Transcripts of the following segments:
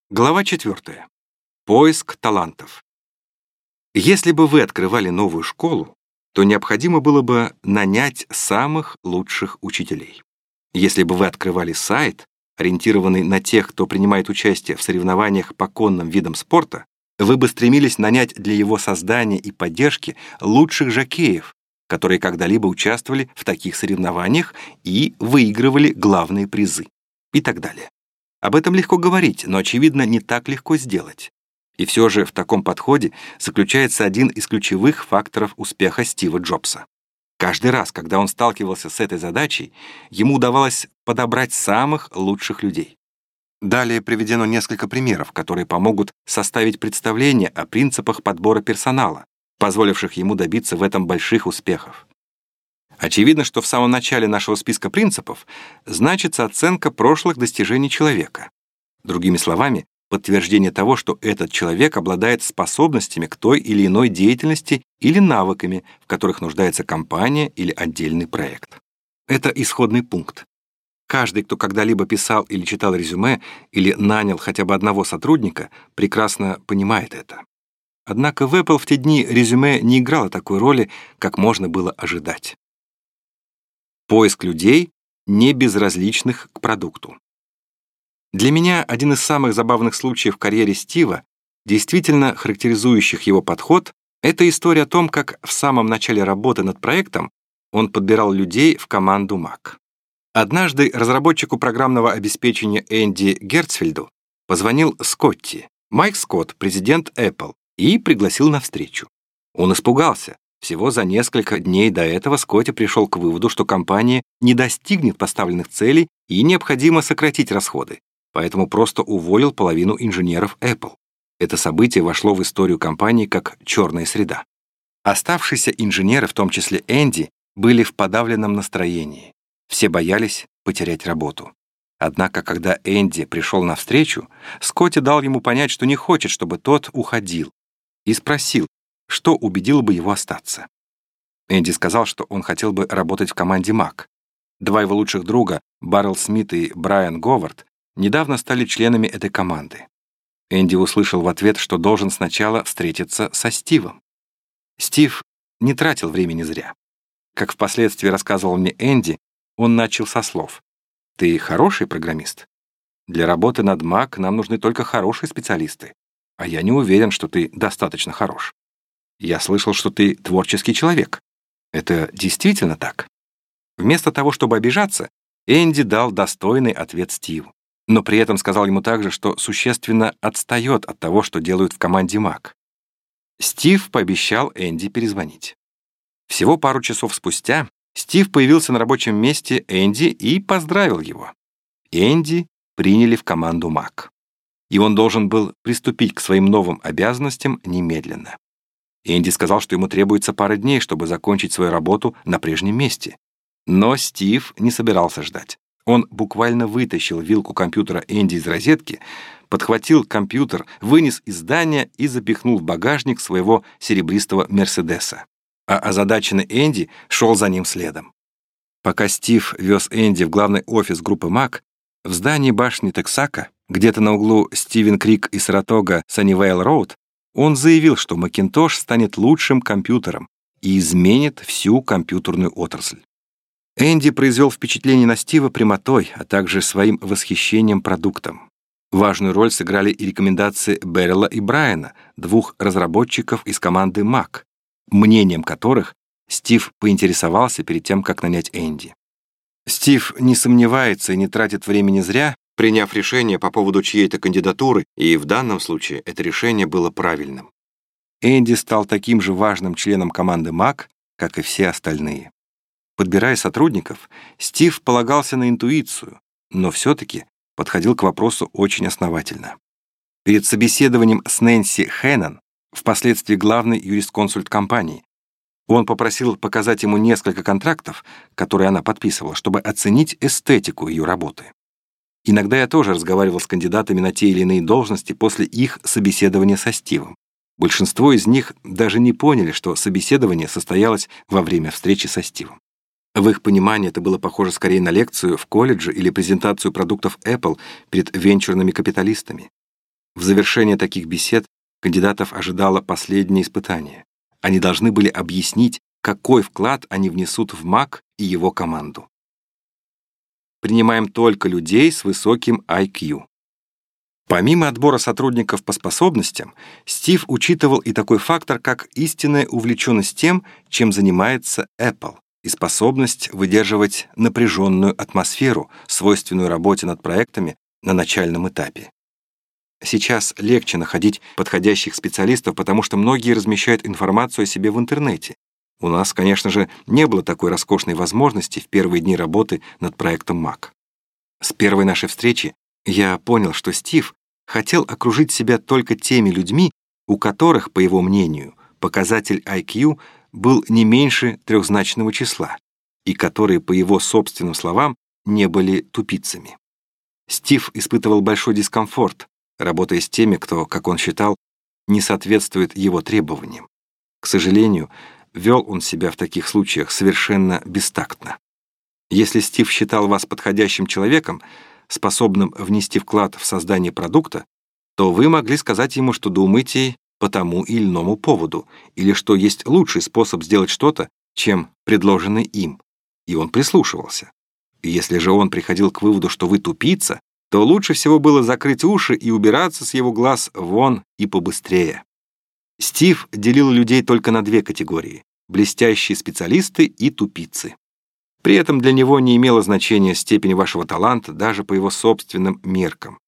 Глава 4. Поиск талантов. Если бы вы открывали новую школу, то необходимо было бы нанять самых лучших учителей. Если бы вы открывали сайт, ориентированный на тех, кто принимает участие в соревнованиях по конным видам спорта, вы бы стремились нанять для его создания и поддержки лучших жокеев, которые когда-либо участвовали в таких соревнованиях и выигрывали главные призы, и так далее. Об этом легко говорить, но, очевидно, не так легко сделать. И все же в таком подходе заключается один из ключевых факторов успеха Стива Джобса. Каждый раз, когда он сталкивался с этой задачей, ему удавалось подобрать самых лучших людей. Далее приведено несколько примеров, которые помогут составить представление о принципах подбора персонала, позволивших ему добиться в этом больших успехов. Очевидно, что в самом начале нашего списка принципов значится оценка прошлых достижений человека. Другими словами, подтверждение того, что этот человек обладает способностями к той или иной деятельности или навыками, в которых нуждается компания или отдельный проект. Это исходный пункт. Каждый, кто когда-либо писал или читал резюме, или нанял хотя бы одного сотрудника, прекрасно понимает это. Однако в Apple в те дни резюме не играло такой роли, как можно было ожидать. Поиск людей, не безразличных к продукту. Для меня один из самых забавных случаев в карьере Стива, действительно характеризующих его подход, это история о том, как в самом начале работы над проектом он подбирал людей в команду Mac. Однажды разработчику программного обеспечения Энди Герцфельду позвонил Скотти, Майк Скотт, президент Apple, и пригласил на встречу. Он испугался. Всего за несколько дней до этого Скотти пришел к выводу, что компания не достигнет поставленных целей и необходимо сократить расходы, поэтому просто уволил половину инженеров Apple. Это событие вошло в историю компании как черная среда. Оставшиеся инженеры, в том числе Энди, были в подавленном настроении. Все боялись потерять работу. Однако, когда Энди пришел навстречу, Скотти дал ему понять, что не хочет, чтобы тот уходил, и спросил, что убедило бы его остаться. Энди сказал, что он хотел бы работать в команде Mac. Два его лучших друга, Баррел Смит и Брайан Говард, недавно стали членами этой команды. Энди услышал в ответ, что должен сначала встретиться со Стивом. Стив не тратил времени зря. Как впоследствии рассказывал мне Энди, он начал со слов: «Ты хороший программист? Для работы над Mac нам нужны только хорошие специалисты, а я не уверен, что ты достаточно хорош. Я слышал, что ты творческий человек. Это действительно так?» Вместо того, чтобы обижаться, Энди дал достойный ответ Стиву, но при этом сказал ему также, что существенно отстает от того, что делают в команде Mac. Стив пообещал Энди перезвонить. Всего пару часов спустя Стив появился на рабочем месте Энди и поздравил его. Энди приняли в команду Mac, и он должен был приступить к своим новым обязанностям немедленно. Энди сказал, что ему требуется пара дней, чтобы закончить свою работу на прежнем месте. Но Стив не собирался ждать. Он буквально вытащил вилку компьютера Энди из розетки, подхватил компьютер, вынес из здания и запихнул в багажник своего серебристого Мерседеса. А озадаченный Энди шел за ним следом. Пока Стив вез Энди в главный офис группы Mac, в здании башни Тексака, где-то на углу Стивен Крик и Саратога Саннивейл Роуд, он заявил, что Macintosh станет лучшим компьютером и изменит всю компьютерную отрасль. Энди произвел впечатление на Стива прямотой, а также своим восхищением продуктом. Важную роль сыграли и рекомендации Беррела и Брайана, двух разработчиков из команды Mac, мнением которых Стив поинтересовался перед тем, как нанять Энди. Стив не сомневается и не тратит времени зря, приняв решение по поводу чьей-то кандидатуры, и в данном случае это решение было правильным. Энди стал таким же важным членом команды Mac, как и все остальные. Подбирая сотрудников, Стив полагался на интуицию, но все-таки подходил к вопросу очень основательно. Перед собеседованием с Нэнси Хэннон, впоследствии главный юрисконсульт компании, он попросил показать ему несколько контрактов, которые она подписывала, чтобы оценить эстетику ее работы. Иногда я тоже разговаривал с кандидатами на те или иные должности после их собеседования со Стивом. Большинство из них даже не поняли, что собеседование состоялось во время встречи со Стивом. В их понимании это было похоже скорее на лекцию в колледже или презентацию продуктов Apple перед венчурными капиталистами. В завершение таких бесед кандидатов ожидало последнее испытание. Они должны были объяснить, какой вклад они внесут в МАК и его команду. Принимаем только людей с высоким IQ. Помимо отбора сотрудников по способностям, Стив учитывал и такой фактор, как истинная увлеченность тем, чем занимается Apple, и способность выдерживать напряженную атмосферу, свойственную работе над проектами на начальном этапе. Сейчас легче находить подходящих специалистов, потому что многие размещают информацию о себе в интернете. У нас, конечно же, не было такой роскошной возможности в первые дни работы над проектом Mac. С первой нашей встречи я понял, что Стив хотел окружить себя только теми людьми, у которых, по его мнению, показатель IQ был не меньше трехзначного числа, и которые, по его собственным словам, не были тупицами. Стив испытывал большой дискомфорт, работая с теми, кто, как он считал, не соответствует его требованиям. К сожалению, вел он себя в таких случаях совершенно бестактно. Если Стив считал вас подходящим человеком, способным внести вклад в создание продукта, то вы могли сказать ему, что думаете по тому или иному поводу, или что есть лучший способ сделать что-то, чем предложенный им, и он прислушивался. И если же он приходил к выводу, что вы тупица, то лучше всего было закрыть уши и убираться с его глаз вон и побыстрее. Стив делил людей только на две категории — блестящие специалисты и тупицы. При этом для него не имело значения степень вашего таланта даже по его собственным меркам.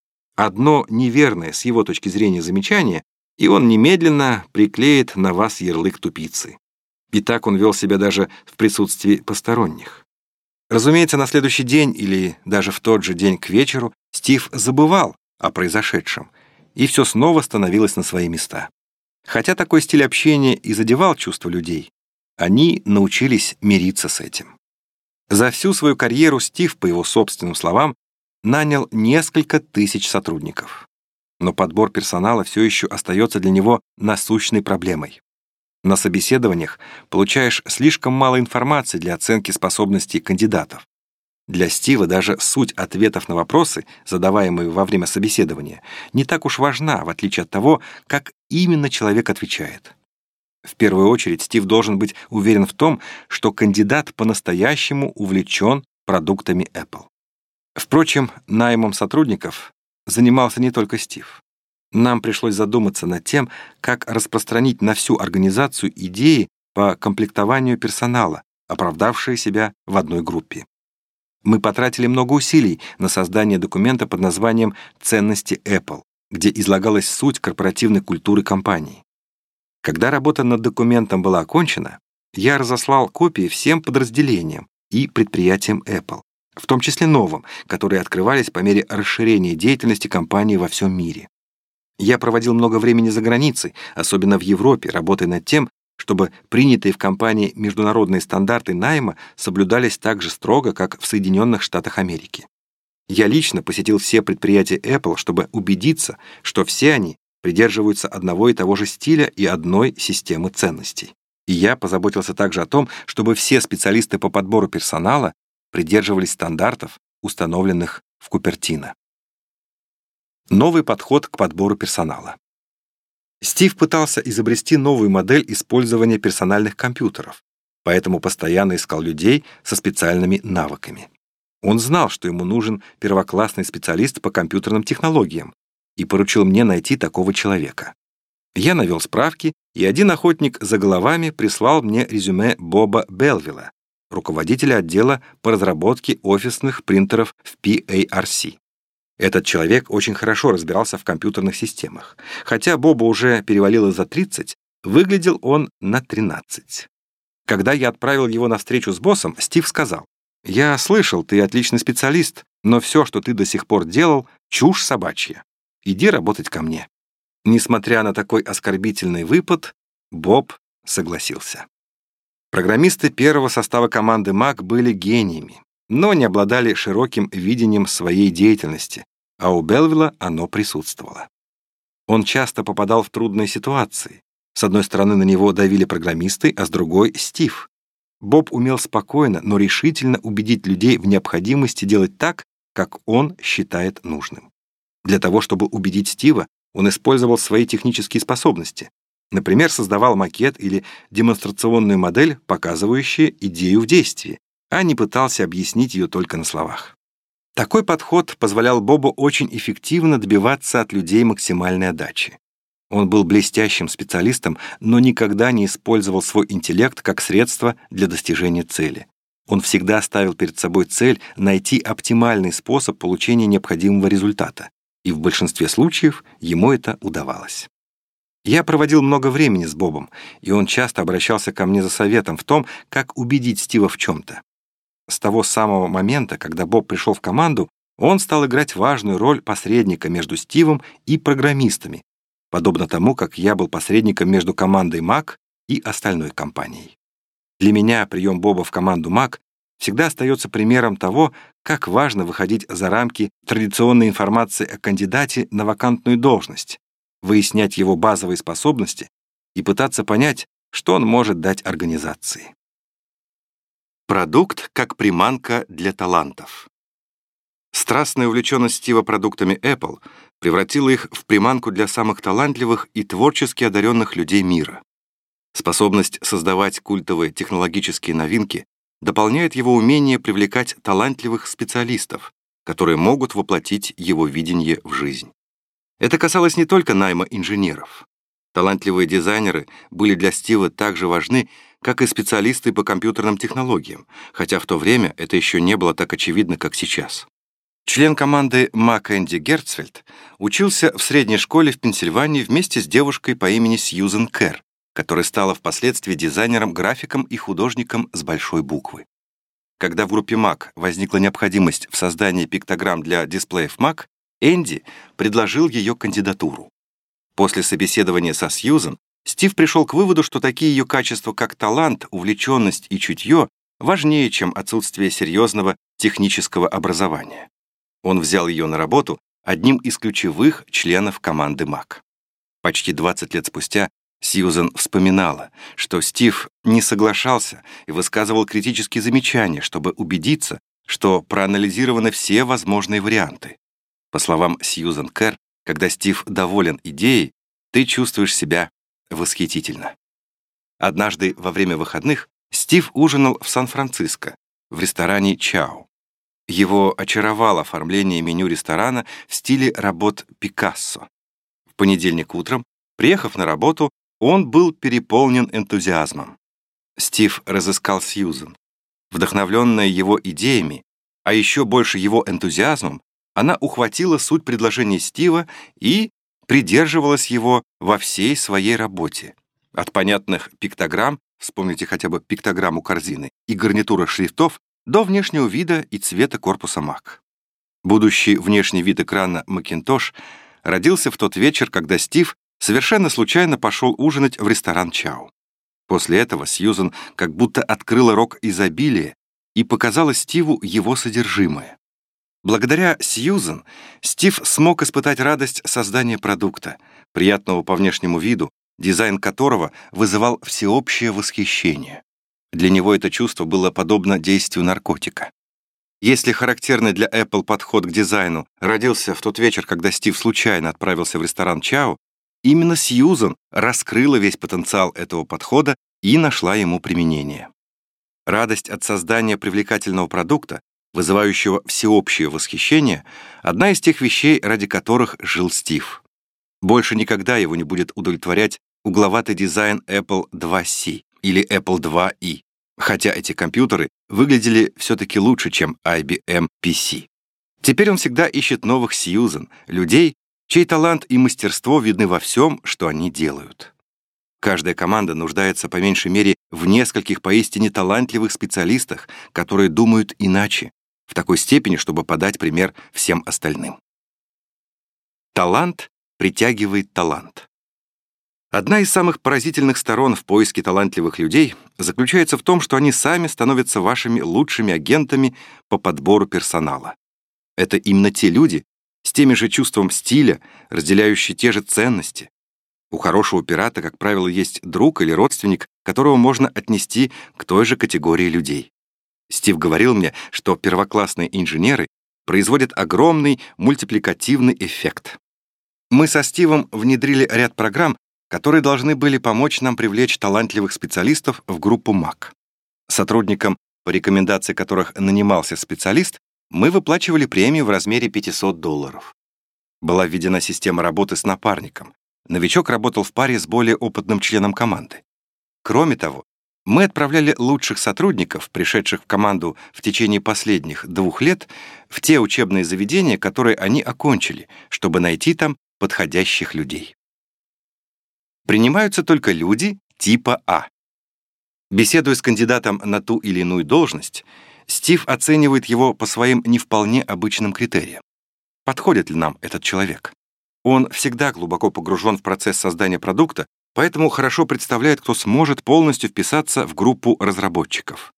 Одно неверное с его точки зрения замечание, и он немедленно приклеит на вас ярлык тупицы. И так он вел себя даже в присутствии посторонних. Разумеется, на следующий день или даже в тот же день к вечеру Стив забывал о произошедшем, и все снова становилось на свои места. Хотя такой стиль общения и задевал чувства людей, они научились мириться с этим. За всю свою карьеру Стив, по его собственным словам, нанял несколько тысяч сотрудников. Но подбор персонала все еще остается для него насущной проблемой. На собеседованиях получаешь слишком мало информации для оценки способностей кандидатов. Для Стива даже суть ответов на вопросы, задаваемые во время собеседования, не так уж важна, в отличие от того, как именно человек отвечает. В первую очередь Стив должен быть уверен в том, что кандидат по-настоящему увлечен продуктами Apple. Впрочем, наймом сотрудников занимался не только Стив. Нам пришлось задуматься над тем, как распространить на всю организацию идеи по комплектованию персонала, оправдавшие себя в одной группе. Мы потратили много усилий на создание документа под названием «Ценности Apple», где излагалась суть корпоративной культуры компании. Когда работа над документом была окончена, я разослал копии всем подразделениям и предприятиям Apple, в том числе новым, которые открывались по мере расширения деятельности компании во всем мире. Я проводил много времени за границей, особенно в Европе, работая над тем, чтобы принятые в компании международные стандарты найма соблюдались так же строго, как в Соединенных Штатах Америки. Я лично посетил все предприятия Apple, чтобы убедиться, что все они придерживаются одного и того же стиля и одной системы ценностей. И я позаботился также о том, чтобы все специалисты по подбору персонала придерживались стандартов, установленных в Купертино. Новый подход к подбору персонала. Стив пытался изобрести новую модель использования персональных компьютеров, поэтому постоянно искал людей со специальными навыками. Он знал, что ему нужен первоклассный специалист по компьютерным технологиям, и поручил мне найти такого человека. Я навел справки, и один охотник за головами прислал мне резюме Боба Белвилла, руководителя отдела по разработке офисных принтеров в PARC. Этот человек очень хорошо разбирался в компьютерных системах. Хотя Бобу уже перевалило за 30, выглядел он на 13. Когда я отправил его на встречу с боссом, Стив сказал: «Я слышал, ты отличный специалист, но все, что ты до сих пор делал, чушь собачья. Иди работать ко мне». Несмотря на такой оскорбительный выпад, Боб согласился. Программисты первого состава команды Mac были гениями, но не обладали широким видением своей деятельности, а у Белвилла оно присутствовало. Он часто попадал в трудные ситуации. С одной стороны на него давили программисты, а с другой — Стив. Боб умел спокойно, но решительно убедить людей в необходимости делать так, как он считает нужным. Для того, чтобы убедить Стива, он использовал свои технические способности. Например, создавал макет или демонстрационную модель, показывающую идею в действии, а не пытался объяснить ее только на словах. Такой подход позволял Бобу очень эффективно добиваться от людей максимальной отдачи. Он был блестящим специалистом, но никогда не использовал свой интеллект как средство для достижения цели. Он всегда ставил перед собой цель найти оптимальный способ получения необходимого результата, и в большинстве случаев ему это удавалось. Я проводил много времени с Бобом, и он часто обращался ко мне за советом в том, как убедить Стива в чем-то. С того самого момента, когда Боб пришел в команду, он стал играть важную роль посредника между Стивом и программистами, подобно тому, как я был посредником между командой Mac и остальной компанией. Для меня прием Боба в команду Mac всегда остается примером того, как важно выходить за рамки традиционной информации о кандидате на вакантную должность, выяснять его базовые способности и пытаться понять, что он может дать организации. Продукт как приманка для талантов. Страстная увлеченность Стива продуктами Apple превратила их в приманку для самых талантливых и творчески одаренных людей мира. Способность создавать культовые технологические новинки дополняет его умение привлекать талантливых специалистов, которые могут воплотить его видение в жизнь. Это касалось не только найма инженеров. Талантливые дизайнеры были для Стива так же важны, как и специалисты по компьютерным технологиям, хотя в то время это еще не было так очевидно, как сейчас. Член команды Mac Энди Герцфельд учился в средней школе в Пенсильвании вместе с девушкой по имени Сьюзен Керр, которая стала впоследствии дизайнером, графиком и художником с большой буквы. Когда в группе Mac возникла необходимость в создании пиктограмм для дисплеев Mac, Энди предложил ее кандидатуру. После собеседования со Сьюзен Стив пришел к выводу, что такие ее качества, как талант, увлеченность и чутье, важнее, чем отсутствие серьезного технического образования. Он взял ее на работу одним из ключевых членов команды Mac. Почти 20 лет спустя Сьюзен вспоминала, что Стив не соглашался и высказывал критические замечания, чтобы убедиться, что проанализированы все возможные варианты. По словам Сьюзен Керр, когда Стив доволен идеей, ты чувствуешь себя восхитительно. Однажды во время выходных Стив ужинал в Сан-Франциско, в ресторане «Чао». Его очаровало оформление меню ресторана в стиле работ Пикассо. В понедельник утром, приехав на работу, он был переполнен энтузиазмом. Стив разыскал Сьюзен. Вдохновленная его идеями, а еще больше его энтузиазмом, она ухватила суть предложения Стива и придерживалась его во всей своей работе. От понятных пиктограмм, вспомните хотя бы пиктограмму корзины, и гарнитура шрифтов, до внешнего вида и цвета корпуса Mac. Будущий внешний вид экрана Macintosh родился в тот вечер, когда Стив совершенно случайно пошел ужинать в ресторан «Чао». После этого Сьюзен как будто открыла рог изобилия и показала Стиву его содержимое. Благодаря Сьюзен Стив смог испытать радость создания продукта, приятного по внешнему виду, дизайн которого вызывал всеобщее восхищение. Для него это чувство было подобно действию наркотика. Если характерный для Apple подход к дизайну родился в тот вечер, когда Стив случайно отправился в ресторан «Чао», именно Сьюзен раскрыла весь потенциал этого подхода и нашла ему применение. Радость от создания привлекательного продукта, вызывающего всеобщее восхищение, одна из тех вещей, ради которых жил Стив. Больше никогда его не будет удовлетворять угловатый дизайн Apple IIc или Apple IIe, хотя эти компьютеры выглядели все-таки лучше, чем IBM PC. Теперь он всегда ищет новых Сьюзен, людей, чей талант и мастерство видны во всем, что они делают. Каждая команда нуждается по меньшей мере в нескольких поистине талантливых специалистах, которые думают иначе, в такой степени, чтобы подать пример всем остальным. Талант притягивает талант. Одна из самых поразительных сторон в поиске талантливых людей заключается в том, что они сами становятся вашими лучшими агентами по подбору персонала. Это именно те люди с теми же чувством стиля, разделяющие те же ценности. У хорошего пирата, как правило, есть друг или родственник, которого можно отнести к той же категории людей. Стив говорил мне, что первоклассные инженеры производят огромный мультипликативный эффект. Мы со Стивом внедрили ряд программ, которые должны были помочь нам привлечь талантливых специалистов в группу МАК. Сотрудникам, по рекомендации которых нанимался специалист, мы выплачивали премию в размере $500. Была введена система работы с напарником. Новичок работал в паре с более опытным членом команды. Кроме того, мы отправляли лучших сотрудников, пришедших в команду в течение последних 2 лет, в те учебные заведения, которые они окончили, чтобы найти там подходящих людей. Принимаются только люди типа А. Беседуя с кандидатом на ту или иную должность, Стив оценивает его по своим не вполне обычным критериям. Подходит ли нам этот человек? Он всегда глубоко погружен в процесс создания продукта, поэтому хорошо представляет, кто сможет полностью вписаться в группу разработчиков.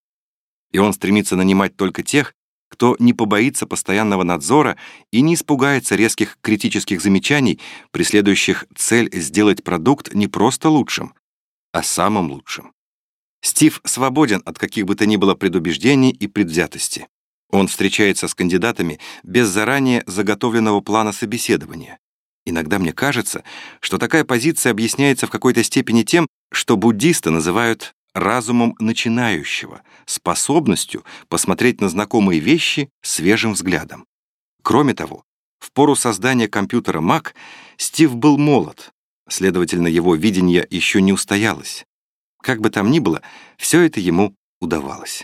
И он стремится нанимать только тех, кто не побоится постоянного надзора и не испугается резких критических замечаний, преследующих цель сделать продукт не просто лучшим, а самым лучшим. Стив свободен от каких бы то ни было предубеждений и предвзятости. Он встречается с кандидатами без заранее заготовленного плана собеседования. Иногда мне кажется, что такая позиция объясняется в какой-то степени тем, что буддисты называют разумом начинающего, способностью посмотреть на знакомые вещи свежим взглядом. Кроме того, в пору создания компьютера Mac Стив был молод, следовательно, его видение еще не устоялось. Как бы там ни было, все это ему удавалось.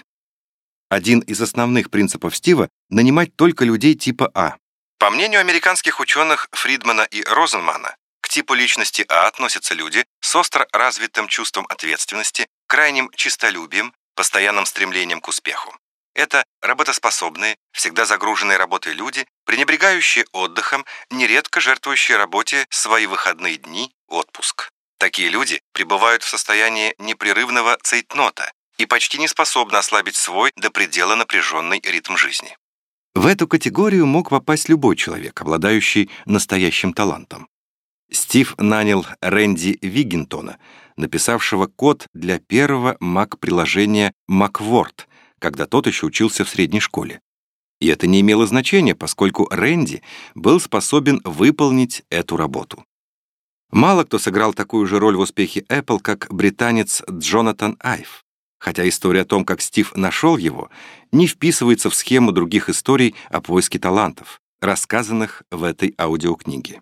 Один из основных принципов Стива — нанимать только людей типа А. По мнению американских ученых Фридмана и Розенмана, к типу личности А относятся люди с остро развитым чувством ответственности, крайним честолюбием, постоянным стремлением к успеху. Это работоспособные, всегда загруженные работой люди, пренебрегающие отдыхом, нередко жертвующие работе свои выходные дни, отпуск. Такие люди пребывают в состоянии непрерывного цейтнота и почти не способны ослабить свой до предела напряженный ритм жизни. В эту категорию мог попасть любой человек, обладающий настоящим талантом. Стив нанял Рэнди Виггинтона, написавшего код для первого Mac-приложения MacWord, когда тот еще учился в средней школе. И это не имело значения, поскольку Рэнди был способен выполнить эту работу. Мало кто сыграл такую же роль в успехе Apple, как британец Джонатан Айв, хотя история о том, как Стив нашел его, не вписывается в схему других историй о поиске талантов, рассказанных в этой аудиокниге.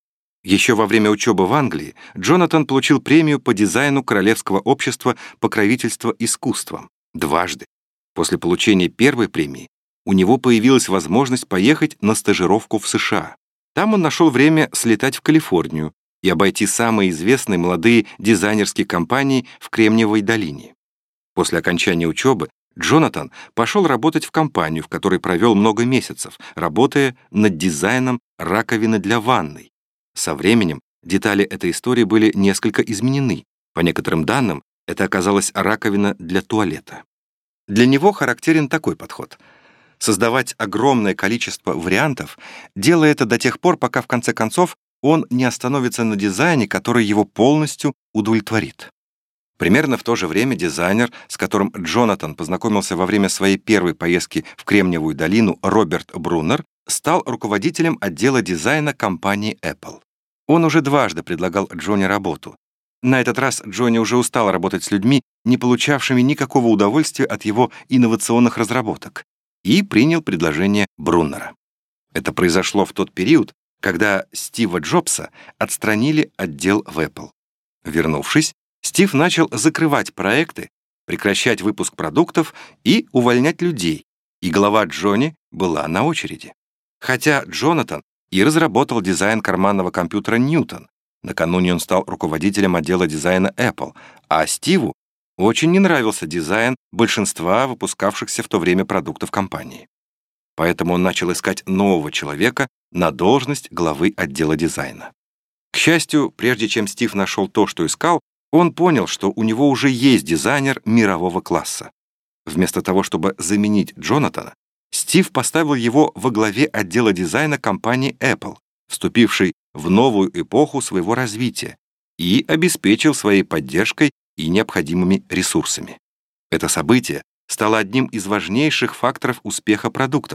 Еще во время учебы в Англии Джонатан получил премию по дизайну Королевского общества покровительства искусствам дважды. После получения первой премии у него появилась возможность поехать на стажировку в США. Там он нашел время слетать в Калифорнию и обойти самые известные молодые дизайнерские компании в Кремниевой долине. После окончания учебы Джонатан пошел работать в компанию, в которой провел много месяцев, работая над дизайном раковины для ванной. Со временем детали этой истории были несколько изменены. По некоторым данным, это оказалась раковина для туалета. Для него характерен такой подход: создавать огромное количество вариантов, делая это до тех пор, пока в конце концов он не остановится на дизайне, который его полностью удовлетворит. Примерно в то же время дизайнер, с которым Джонатан познакомился во время своей первой поездки в Кремниевую долину, Роберт Брунер, стал руководителем отдела дизайна компании Apple. Он уже дважды предлагал Джонни работу. На этот раз Джонни уже устал работать с людьми, не получавшими никакого удовольствия от его инновационных разработок, и принял предложение Бруннера. Это произошло в тот период, когда Стива Джобса отстранили отдел в Apple. Вернувшись, Стив начал закрывать проекты, прекращать выпуск продуктов и увольнять людей, и голова Джонни была на очереди. Хотя Джонатан и разработал дизайн карманного компьютера Ньютон, накануне он стал руководителем отдела дизайна Apple, а Стиву очень не нравился дизайн большинства выпускавшихся в то время продуктов компании. Поэтому он начал искать нового человека на должность главы отдела дизайна. К счастью, прежде чем Стив нашел то, что искал, он понял, что у него уже есть дизайнер мирового класса. Вместо того, чтобы заменить Джонатана, Стив поставил его во главе отдела дизайна компании Apple, вступившей в новую эпоху своего развития, и обеспечил своей поддержкой и необходимыми ресурсами. Это событие стало одним из важнейших факторов успеха продуктов,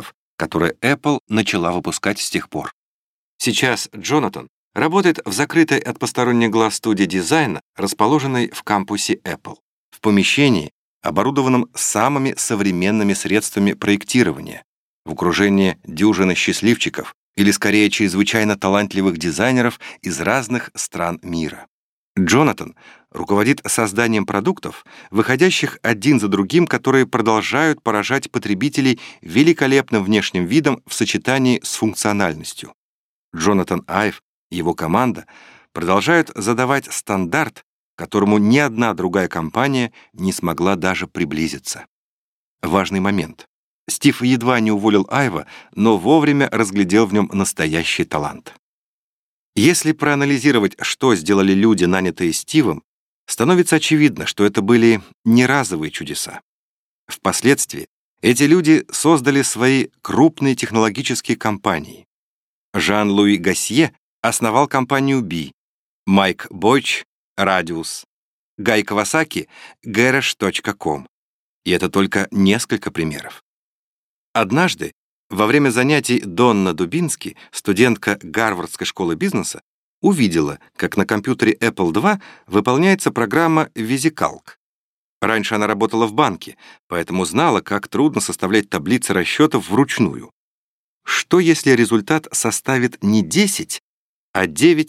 которое Apple начала выпускать с тех пор. Сейчас Джонатан работает в закрытой от посторонних глаз студии дизайна, расположенной в кампусе Apple, в помещении, оборудованном самыми современными средствами проектирования, в окружении дюжины счастливчиков, или скорее чрезвычайно талантливых дизайнеров из разных стран мира. Джонатан руководит созданием продуктов, выходящих один за другим, которые продолжают поражать потребителей великолепным внешним видом в сочетании с функциональностью. Джонатан Айв и его команда продолжают задавать стандарт, к которому ни одна другая компания не смогла даже приблизиться. Важный момент. Стив едва не уволил Айва, но вовремя разглядел в нем настоящий талант. Если проанализировать, что сделали люди, нанятые Стивом, становится очевидно, что это были не разовые чудеса. Впоследствии эти люди создали свои крупные технологические компании. Жан-Луи Гассье основал компанию Би, Майк Бойч — Radius, Гай Кавасаки — Garage.com. И это только несколько примеров. Однажды, во время занятий Донна Дубински, студентка Гарвардской школы бизнеса, увидела, как на компьютере Apple II выполняется программа VisiCalc. Раньше она работала в банке, поэтому знала, как трудно составлять таблицы расчетов вручную. Что если результат составит не 10, а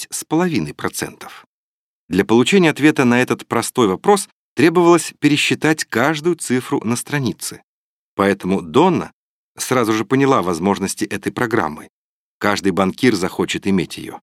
9,5%? Для получения ответа на этот простой вопрос требовалось пересчитать каждую цифру на странице. Поэтому Донна сразу же поняла возможности этой программы. Каждый банкир захочет иметь ее.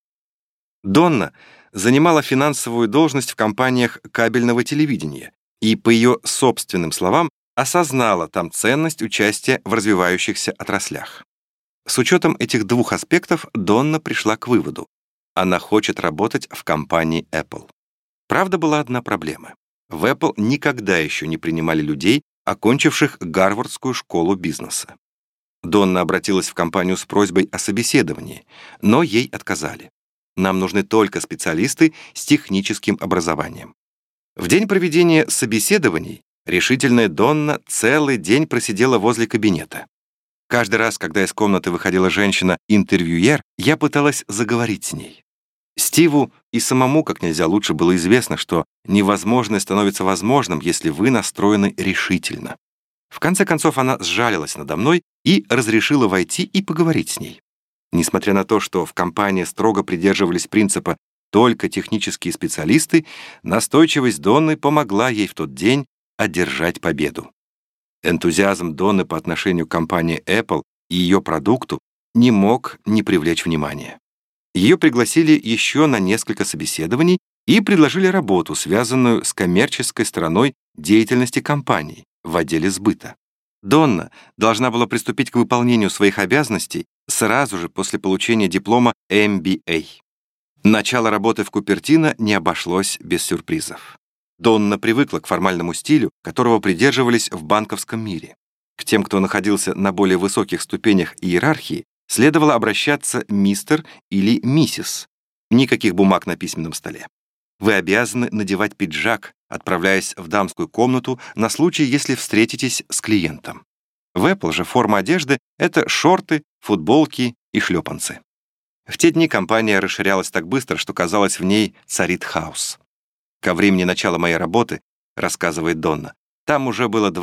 Донна занимала финансовую должность в компаниях кабельного телевидения и, по ее собственным словам, осознала там ценность участия в развивающихся отраслях. С учетом этих двух аспектов Донна пришла к выводу: она хочет работать в компании Apple. Правда, была одна проблема. В Apple никогда еще не принимали людей, окончивших Гарвардскую школу бизнеса. Донна обратилась в компанию с просьбой о собеседовании, но ей отказали. Нам нужны только специалисты с техническим образованием. В день проведения собеседований решительная Донна целый день просидела возле кабинета. Каждый раз, когда из комнаты выходила женщина-интервьюер, я пыталась заговорить с ней. Стиву и самому как нельзя лучше было известно, что невозможное становится возможным, если вы настроены решительно. В конце концов, она сжалилась надо мной и разрешила войти и поговорить с ней. Несмотря на то, что в компании строго придерживались принципа «только технические специалисты», настойчивость Донны помогла ей в тот день одержать победу. Энтузиазм Донны по отношению к компании Apple и ее продукту не мог не привлечь внимания. Ее пригласили еще на несколько собеседований и предложили работу, связанную с коммерческой стороной деятельности компании в отделе сбыта. Донна должна была приступить к выполнению своих обязанностей сразу же после получения диплома MBA. Начало работы в Купертино не обошлось без сюрпризов. Донна привыкла к формальному стилю, которого придерживались в банковском мире. К тем, кто находился на более высоких ступенях иерархии, следовало обращаться мистер или миссис. Никаких бумаг на письменном столе. Вы обязаны надевать пиджак, отправляясь в дамскую комнату на случай, если встретитесь с клиентом. В Apple же форма одежды — это шорты, футболки и шлепанцы. В те дни компания расширялась так быстро, что, казалось, в ней царит хаос. Ко времени начала моей работы, рассказывает Донна, там уже было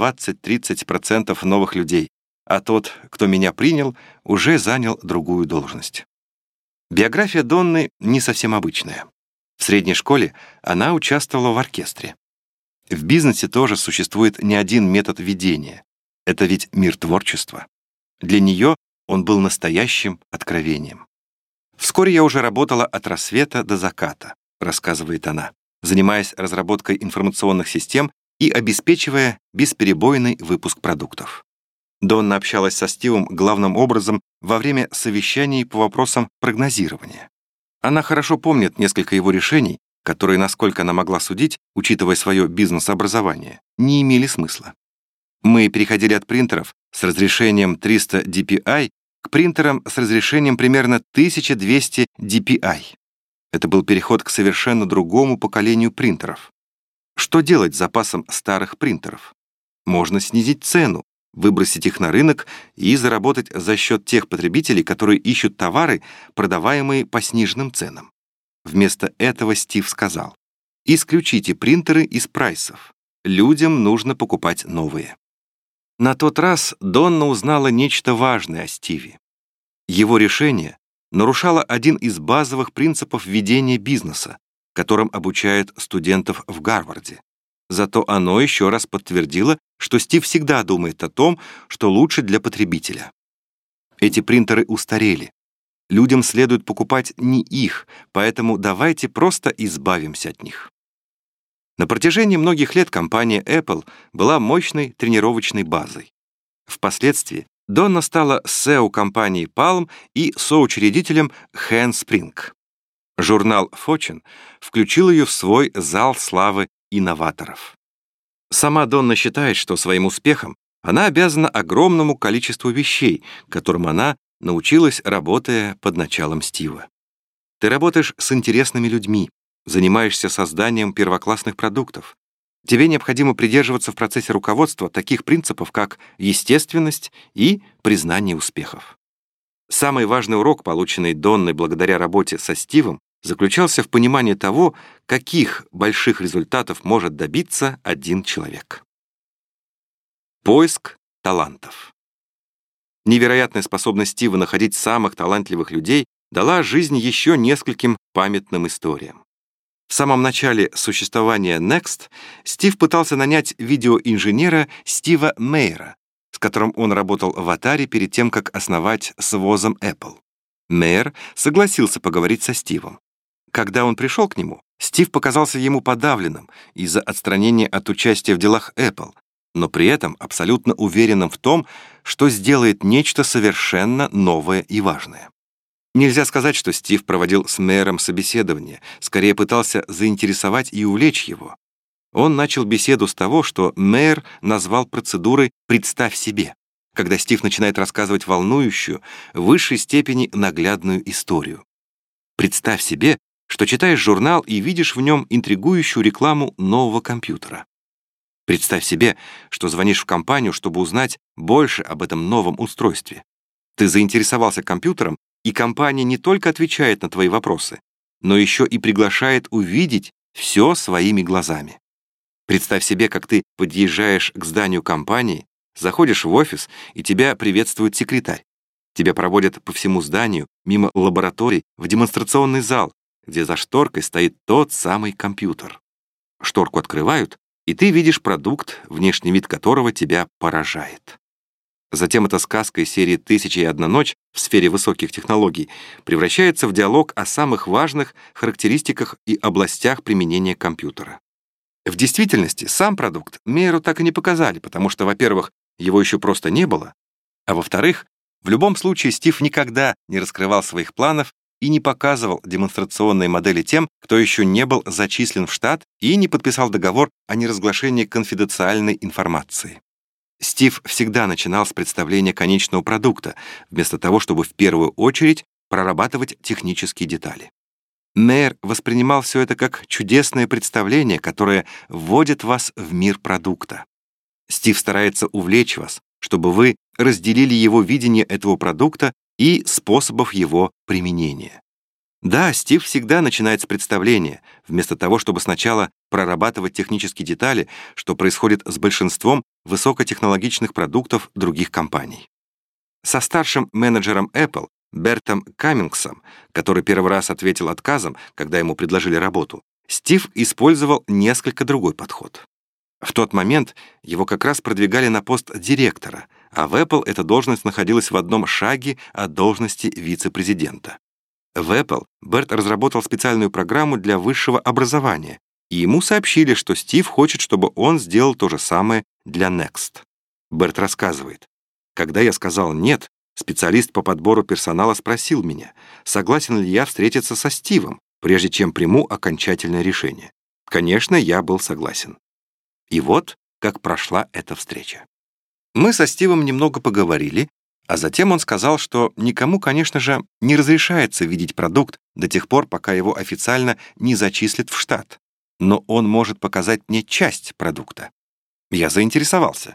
20-30% новых людей, а тот, кто меня принял, уже занял другую должность. Биография Донны не совсем обычная. В средней школе она участвовала в оркестре. В бизнесе тоже существует не один метод ведения. Это ведь мир творчества. Для нее он был настоящим откровением. «Вскоре я уже работала от рассвета до заката», рассказывает она, занимаясь разработкой информационных систем и обеспечивая бесперебойный выпуск продуктов. Донна общалась со Стивом главным образом во время совещаний по вопросам прогнозирования. Она хорошо помнит несколько его решений, которые, насколько она могла судить, учитывая свое бизнес-образование, не имели смысла. Мы переходили от принтеров с разрешением 300 dpi к принтерам с разрешением примерно 1200 dpi. Это был переход к совершенно другому поколению принтеров. Что делать с запасом старых принтеров? Можно снизить цену, выбросить их на рынок и заработать за счет тех потребителей, которые ищут товары, продаваемые по сниженным ценам. Вместо этого Стив сказал: «Исключите принтеры из прайсов. Людям нужно покупать новые». На тот раз Донна узнала нечто важное о Стиве. Его решение нарушало один из базовых принципов ведения бизнеса, которым обучают студентов в Гарварде. Зато оно еще раз подтвердило, что Стив всегда думает о том, что лучше для потребителя. Эти принтеры устарели. Людям следует покупать не их, поэтому давайте просто избавимся от них. На протяжении многих лет компания Apple была мощной тренировочной базой. Впоследствии Донна стала SEO компании Palm и соучредителем Handspring. Журнал Fortune включил ее в свой зал славы инноваторов. Сама Донна считает, что своим успехом она обязана огромному количеству вещей, которым она научилась, работая под началом Стива. Ты работаешь с интересными людьми, занимаешься созданием первоклассных продуктов. Тебе необходимо придерживаться в процессе руководства таких принципов, как естественность и признание успехов. Самый важный урок, полученный Донной благодаря работе со Стивом, заключался в понимании того, каких больших результатов может добиться один человек. Поиск талантов. Невероятная способность Стива находить самых талантливых людей дала жизнь еще нескольким памятным историям. В самом начале существования Next Стив пытался нанять видеоинженера Стива Мейера, с которым он работал в Atari перед тем, как основать с ВОЗом Apple. Мейер согласился поговорить со Стивом. Когда он пришел к нему, Стив показался ему подавленным из-за отстранения от участия в делах Apple, но при этом абсолютно уверенным в том, что сделает нечто совершенно новое и важное. Нельзя сказать, что Стив проводил с Мейером собеседование, скорее пытался заинтересовать и увлечь его. Он начал беседу с того, что Мейер назвал процедурой «представь себе», когда Стив начинает рассказывать волнующую, в высшей степени наглядную историю. Представь себе, что читаешь журнал и видишь в нем интригующую рекламу нового компьютера. Представь себе, что звонишь в компанию, чтобы узнать больше об этом новом устройстве. Ты заинтересовался компьютером, и компания не только отвечает на твои вопросы, но еще и приглашает увидеть все своими глазами. Представь себе, как ты подъезжаешь к зданию компании, заходишь в офис, и тебя приветствует секретарь. Тебя проводят по всему зданию, мимо лабораторий, в демонстрационный зал, где за шторкой стоит тот самый компьютер. Шторку открывают, и ты видишь продукт, внешний вид которого тебя поражает. Затем эта сказка из серии «Тысяча и одна ночь» в сфере высоких технологий превращается в диалог о самых важных характеристиках и областях применения компьютера. В действительности сам продукт Мейеру так и не показали, потому что, во-первых, его еще просто не было, а во-вторых, в любом случае Стив никогда не раскрывал своих планов и не показывал демонстрационные модели тем, кто еще не был зачислен в штат и не подписал договор о неразглашении конфиденциальной информации. Стив всегда начинал с представления конечного продукта, вместо того, чтобы в первую очередь прорабатывать технические детали. Мейер воспринимал все это как чудесное представление, которое вводит вас в мир продукта. Стив старается увлечь вас, чтобы вы разделили его видение этого продукта и способов его применения. Да, Стив всегда начинает с представления, вместо того, чтобы сначала прорабатывать технические детали, что происходит с большинством высокотехнологичных продуктов других компаний. Со старшим менеджером Apple, Бертом Каммингсом, который первый раз ответил отказом, когда ему предложили работу, Стив использовал несколько другой подход. В тот момент его как раз продвигали на пост директора, а в Apple эта должность находилась в одном шаге от должности вице-президента. В Apple Берт разработал специальную программу для высшего образования, и ему сообщили, что Стив хочет, чтобы он сделал то же самое для Next. Берт рассказывает: «Когда я сказал «нет», специалист по подбору персонала спросил меня, согласен ли я встретиться со Стивом, прежде чем приму окончательное решение. Конечно, я был согласен». И вот как прошла эта встреча. Мы со Стивом немного поговорили, а затем он сказал, что никому, конечно же, не разрешается видеть продукт до тех пор, пока его официально не зачислят в штат. Но он может показать мне часть продукта. Я заинтересовался.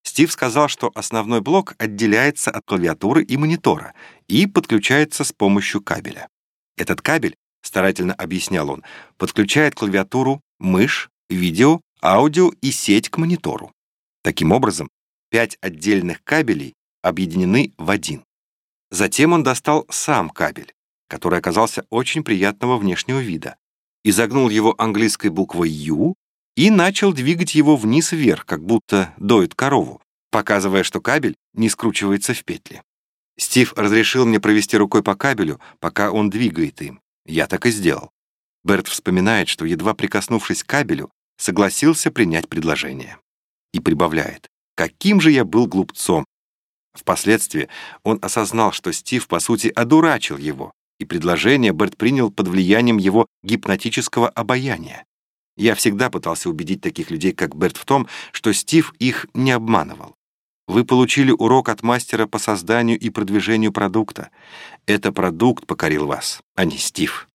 Стив сказал, что основной блок отделяется от клавиатуры и монитора и подключается с помощью кабеля. Этот кабель, старательно объяснял он, подключает клавиатуру, мышь, видео, аудио и сеть к монитору. Таким образом, 5 отдельных кабелей объединены в один. Затем он достал сам кабель, который оказался очень приятного внешнего вида, изогнул его английской буквой U и начал двигать его вниз-вверх, как будто доит корову, показывая, что кабель не скручивается в петли. Стив разрешил мне провести рукой по кабелю, пока он двигает им. Я так и сделал. Берт вспоминает, что, едва прикоснувшись к кабелю, согласился принять предложение. И прибавляет: «Каким же я был глупцом!» Впоследствии он осознал, что Стив, по сути, одурачил его, и предложение Берт принял под влиянием его гипнотического обаяния. Я всегда пытался убедить таких людей, как Берт, в том, что Стив их не обманывал. Вы получили урок от мастера по созданию и продвижению продукта. Это продукт покорил вас, а не Стив.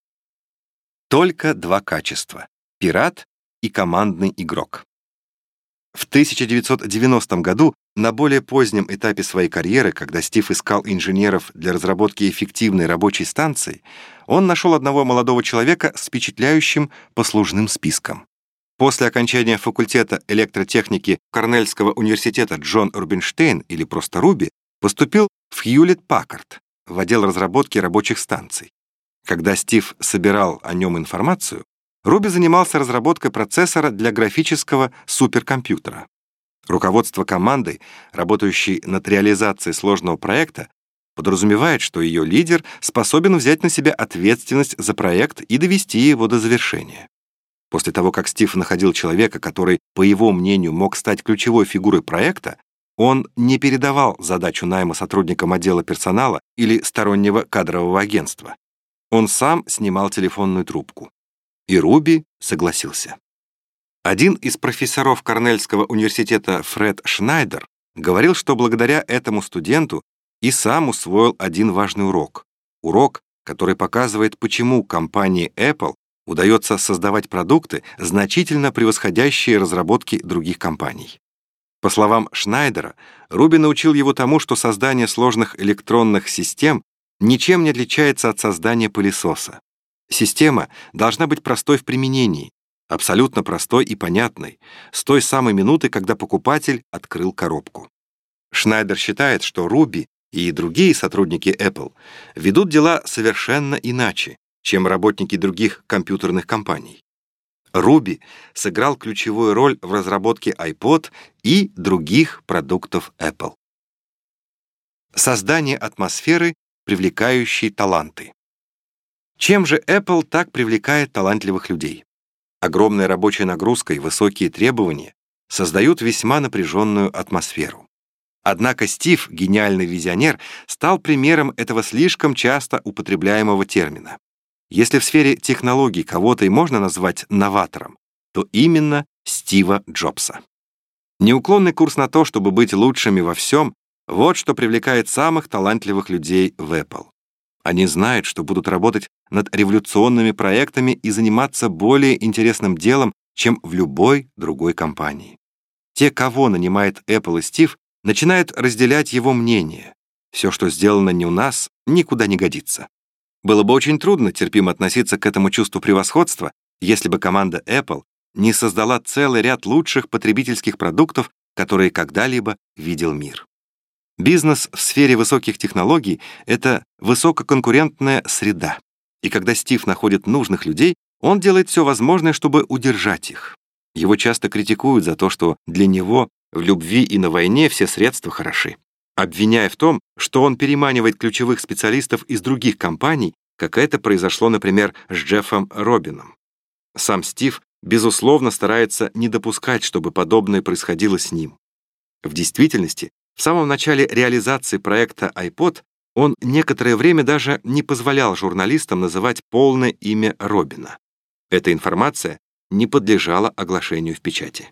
Только 2 качества — пират и командный игрок. В 1990 году, на более позднем этапе своей карьеры, когда Стив искал инженеров для разработки эффективной рабочей станции, он нашел одного молодого человека с впечатляющим послужным списком. После окончания факультета электротехники Корнельского университета Джон Рубинштейн, или просто Руби, поступил в Хьюлетт-Паккард, в отдел разработки рабочих станций. Когда Стив собирал о нем информацию, Руби занимался разработкой процессора для графического суперкомпьютера. Руководство командой, работающей над реализацией сложного проекта, подразумевает, что ее лидер способен взять на себя ответственность за проект и довести его до завершения. После того, как Стив находил человека, который, по его мнению, мог стать ключевой фигурой проекта, он не передавал задачу найма сотрудникам отдела персонала или стороннего кадрового агентства. Он сам снимал телефонную трубку. И Руби согласился. Один из профессоров Корнельского университета Фред Шнайдер говорил, что благодаря этому студенту и сам усвоил один важный урок. Урок, который показывает, почему компании Apple удается создавать продукты, значительно превосходящие разработки других компаний. По словам Шнайдера, Руби научил его тому, что создание сложных электронных систем ничем не отличается от создания пылесоса. Система должна быть простой в применении, абсолютно простой и понятной, с той самой минуты, когда покупатель открыл коробку. Шнайдер считает, что Руби и другие сотрудники Apple ведут дела совершенно иначе, чем работники других компьютерных компаний. Руби сыграл ключевую роль в разработке iPod и других продуктов Apple. Создание атмосферы, привлекающей таланты. Чем же Apple так привлекает талантливых людей? Огромная рабочая нагрузка и высокие требования создают весьма напряженную атмосферу. Однако Стив, гениальный визионер, стал примером этого слишком часто употребляемого термина. Если в сфере технологий кого-то и можно назвать новатором, то именно Стива Джобса. Неуклонный курс на то, чтобы быть лучшими во всем, вот что привлекает самых талантливых людей в Apple. Они знают, что будут работать над революционными проектами и заниматься более интересным делом, чем в любой другой компании. Те, кого нанимает Apple и Стив, начинают разделять его мнение. Все, что сделано не у нас, никуда не годится. Было бы очень трудно терпимо относиться к этому чувству превосходства, если бы команда Apple не создала целый ряд лучших потребительских продуктов, которые когда-либо видел мир. Бизнес в сфере высоких технологий — это высококонкурентная среда. И когда Стив находит нужных людей, он делает все возможное, чтобы удержать их. Его часто критикуют за то, что для него в любви и на войне все средства хороши, обвиняя в том, что он переманивает ключевых специалистов из других компаний, как это произошло, например, с Джеффом Робином. Сам Стив, безусловно, старается не допускать, чтобы подобное происходило с ним. В действительности, в самом начале реализации проекта iPod он некоторое время даже не позволял журналистам называть полное имя Робина. Эта информация не подлежала оглашению в печати.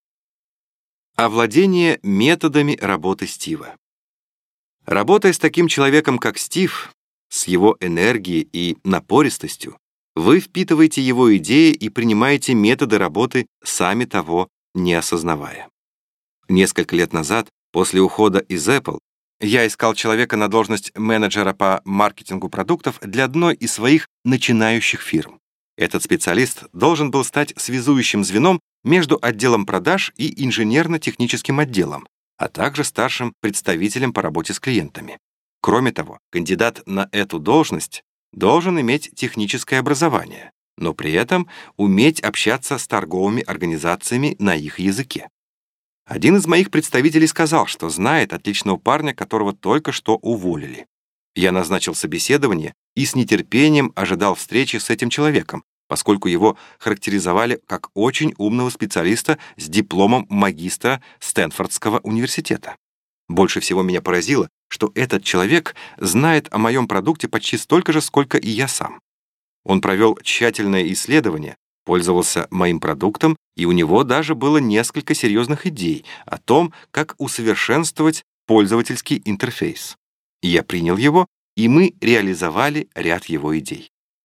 Овладение методами работы Стива. Работая с таким человеком, как Стив, с его энергией и напористостью, вы впитываете его идеи и принимаете методы работы, сами того не осознавая. Несколько лет назад, после ухода из Apple, я искал человека на должность менеджера по маркетингу продуктов для одной из своих начинающих фирм. Этот специалист должен был стать связующим звеном между отделом продаж и инженерно-техническим отделом, а также старшим представителем по работе с клиентами. Кроме того, кандидат на эту должность должен иметь техническое образование, но при этом уметь общаться с торговыми организациями на их языке. Один из моих представителей сказал, что знает отличного парня, которого только что уволили. Я назначил собеседование и с нетерпением ожидал встречи с этим человеком, поскольку его характеризовали как очень умного специалиста с дипломом магистра Стэнфордского университета. Больше всего меня поразило, что этот человек знает о моем продукте почти столько же, сколько и я сам. Он провел тщательное исследование, пользовался моим продуктом, и у него даже было несколько серьезных идей о том, как усовершенствовать пользовательский интерфейс. Я принял его, и мы реализовали ряд его идей.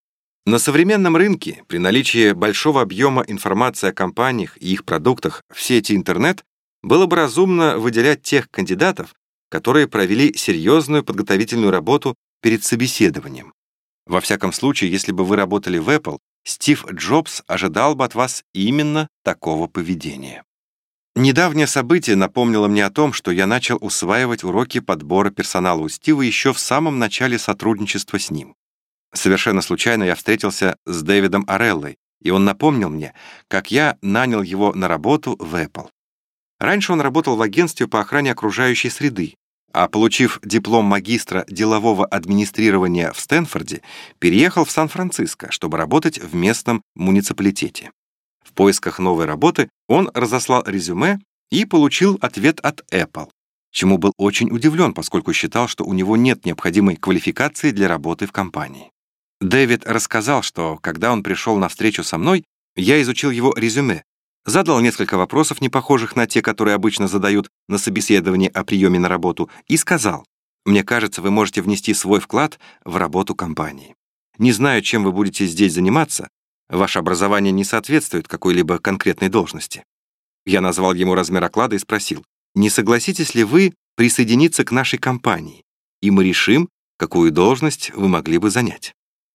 На современном рынке, при наличии большого объема информации о компаниях и их продуктах в сети интернет, было бы разумно выделять тех кандидатов, которые провели серьезную подготовительную работу перед собеседованием. Во всяком случае, если бы вы работали в Apple, Стив Джобс ожидал бы от вас именно такого поведения. Недавнее событие напомнило мне о том, что я начал усваивать уроки подбора персонала у Стива еще в самом начале сотрудничества с ним. Совершенно случайно я встретился с Дэвидом Ореллой, и он напомнил мне, как я нанял его на работу в Apple. Раньше он работал в агентстве по охране окружающей среды, а, получив диплом магистра делового администрирования в Стэнфорде, переехал в Сан-Франциско, чтобы работать в местном муниципалитете. В поисках новой работы он разослал резюме и получил ответ от Apple, чему был очень удивлен, поскольку считал, что у него нет необходимой квалификации для работы в компании. Дэвид рассказал, что, когда он пришел на встречу со мной, я изучил его резюме, задал несколько вопросов, не похожих на те, которые обычно задают на собеседовании о приеме на работу, и сказал: «Мне кажется, вы можете внести свой вклад в работу компании. Не знаю, чем вы будете здесь заниматься, ваше образование не соответствует какой-либо конкретной должности». Я назвал ему размер оклада и спросил: «Не согласитесь ли вы присоединиться к нашей компании, и мы решим, какую должность вы могли бы занять?»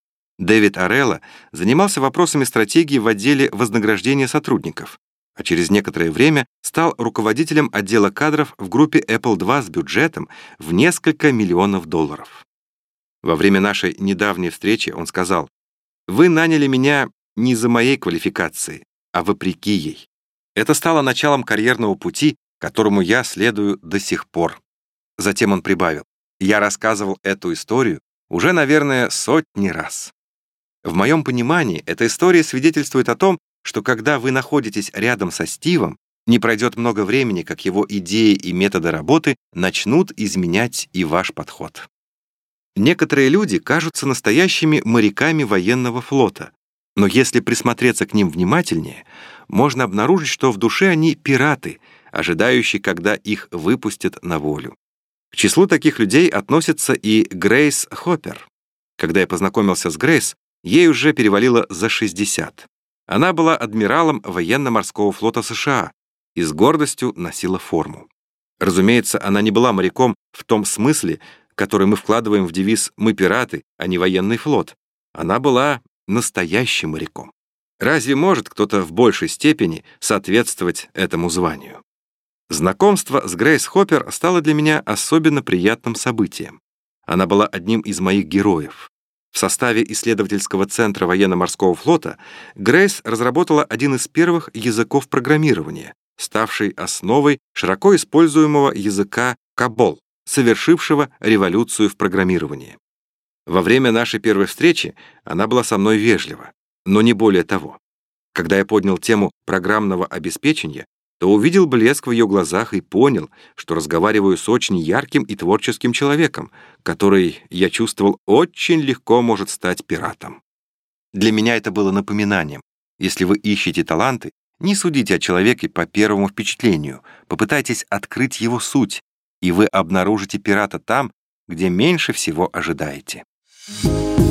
Дэвид Орелла занимался вопросами стратегии в отделе вознаграждения сотрудников, а через некоторое время стал руководителем отдела кадров в группе Apple II с бюджетом в несколько миллионов долларов. Во время нашей недавней встречи он сказал: «Вы наняли меня не за моей квалификацией, а вопреки ей. Это стало началом карьерного пути, которому я следую до сих пор». Затем он прибавил: «Я рассказывал эту историю уже, наверное, сотни раз». В моем понимании, эта история свидетельствует о том, что когда вы находитесь рядом со Стивом, не пройдет много времени, как его идеи и методы работы начнут изменять и ваш подход. Некоторые люди кажутся настоящими моряками военного флота, но если присмотреться к ним внимательнее, можно обнаружить, что в душе они пираты, ожидающие, когда их выпустят на волю. К числу таких людей относится и Грейс Хоппер. Когда я познакомился с Грейс, ей уже перевалило за 60. Она была адмиралом военно-морского флота США и с гордостью носила форму. Разумеется, она не была моряком в том смысле, который мы вкладываем в девиз «Мы пираты, а не военный флот». Она была настоящим моряком. Разве может кто-то в большей степени соответствовать этому званию? Знакомство с Грейс Хоппер стало для меня особенно приятным событием. Она была одним из моих героев. В составе исследовательского центра военно-морского флота Грейс разработала один из первых языков программирования, ставший основой широко используемого языка COBOL, совершившего революцию в программировании. Во время нашей первой встречи она была со мной вежлива, но не более того. Когда я поднял тему программного обеспечения, то увидел блеск в ее глазах и понял, что разговариваю с очень ярким и творческим человеком, который, я чувствовал, очень легко может стать пиратом. Для меня это было напоминанием. Если вы ищете таланты, не судите о человеке по первому впечатлению, попытайтесь открыть его суть, и вы обнаружите пирата там, где меньше всего ожидаете.